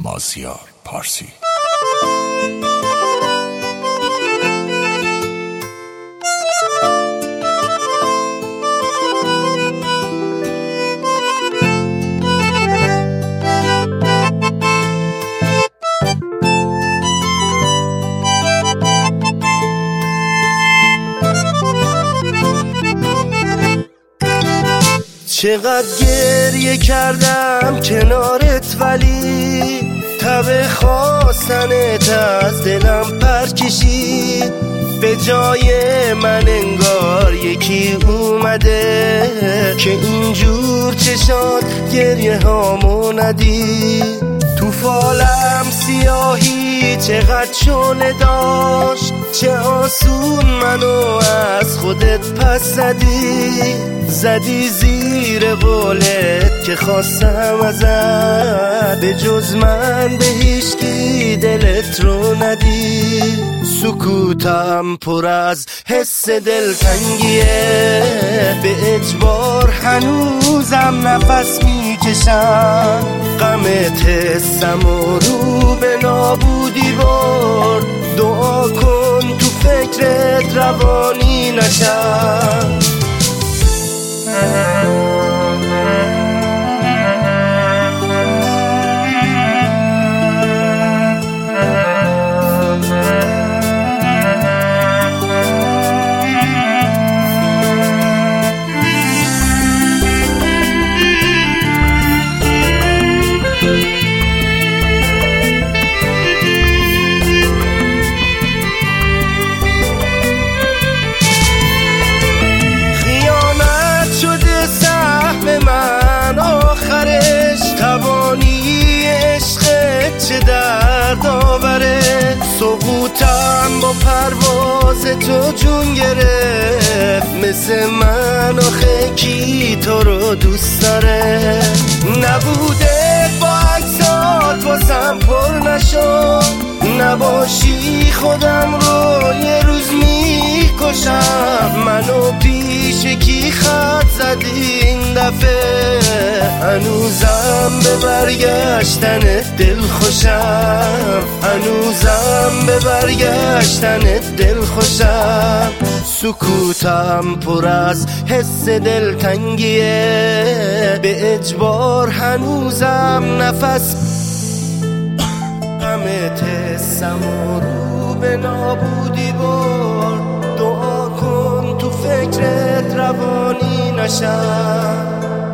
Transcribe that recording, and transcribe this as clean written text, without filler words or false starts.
مازیار پارسی. چقدر گریه کردم کنارت ولی تب خواستنت از دلم پر کشید. به جای من انگار یکی اومده که اینجور چشات گریه هامو ندید. تو فالم سیاهی چقدر شعله داشت، چه آسون منو از خودت پس زدی زیر قولت که خواستم ازت، به جز من به هیچکی دلت رو ندی. سکوتم پر از حس دلتنگیه، به اجبار هنوزم نفس میکشم. غمت حسم و رو به نابودی برد، دعا کن تو فکرت روانی نشم. چه درد آوره، سقوطم با پرواز تو جون گرفت. مثل من آخه کی تو رو دوست داره؟ نبوده با عکسات واسم پر نشد، نباشی خودم رو یه روز میکشم. منو پیش کی خط زدی این دفعه، هنوزم به برگشتنت دل خوشم، هنوزم به برگشتنت دل خوشم. سکوتم پر از حس دلتنگیه، به اجبار هنوزم نفس غمت حسم و رو به نابودی برد. دعا کن تو فکرت روانی نشم.